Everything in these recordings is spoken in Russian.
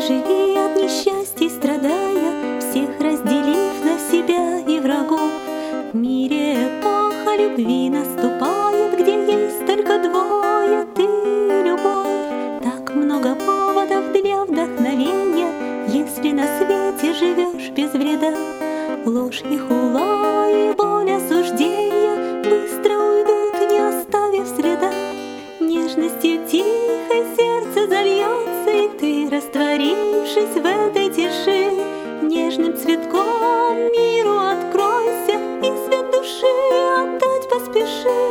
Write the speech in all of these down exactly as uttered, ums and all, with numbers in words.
живи от несчастий страдая, всех разделив на себя и врагов. В мире эпоха любви наступает, где есть только двое, ты и любовь. Так много поводов для вдохновения, если на свете живешь без вреда. Ложь и хула и боль осуждения быстро уйдут, не оставив следа. Нежностью тихой сердце зальется, и ты, растворившись в этой тиши, нежным цветком миру откройся и свет души отдать поспеши.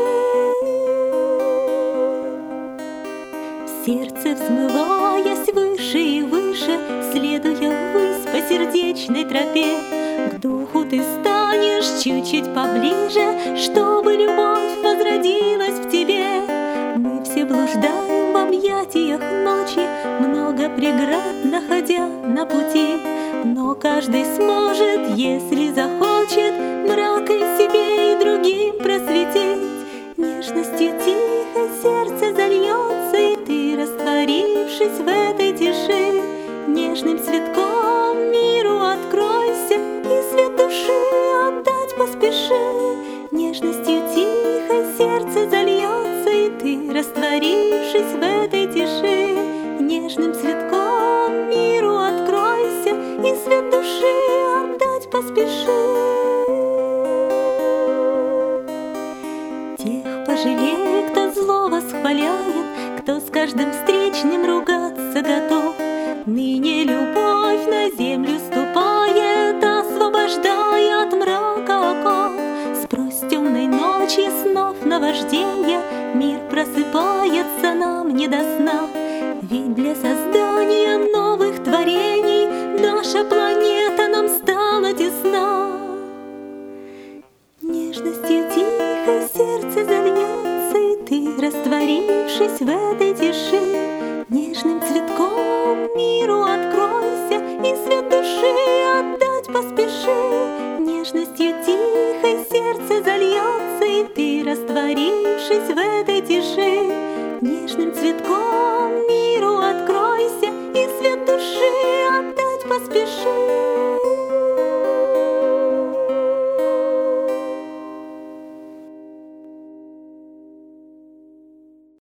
В сердце взмываясь выше и выше, следуя ввысь по сердечной тропе, к духу ты станешь чуть-чуть поближе, чтобы любовь возродилась в тебе. Мы все блуждаем в объятиях ночи, много преград находя на пути, но каждый сможет, если захочет, мракой себе и другим просветить. Нежностью тихо сердце зальется, и ты, растворившись в этой тиши, нежным цветком миру откройся и свет души отдать поспеши. Нежностью тихо сердце зальется, и ты, растворившись в этой тиши, нежным цветком миру откройся и свет души отдать поспеши. Тех пожалей, кто зло восхваляет, кто с каждым встречным ругаться готов. Ныне любовь на землю ступает, освобождая от мрака оков. Сквозь темной ночи снов наважденья мир просыпается нам не до сна. Ведь для создания новых творений наша планета нам стала тесна. Нежностью тихо сердце зальется, и ты, растворившись в этой тиши, нежным цветком миру откройся и свет души отдать поспеши. Нежностью тихо сердце зальется, и ты, растворившись в этой тиши, нежным цветком миру откройся и свет души отдать поспеши.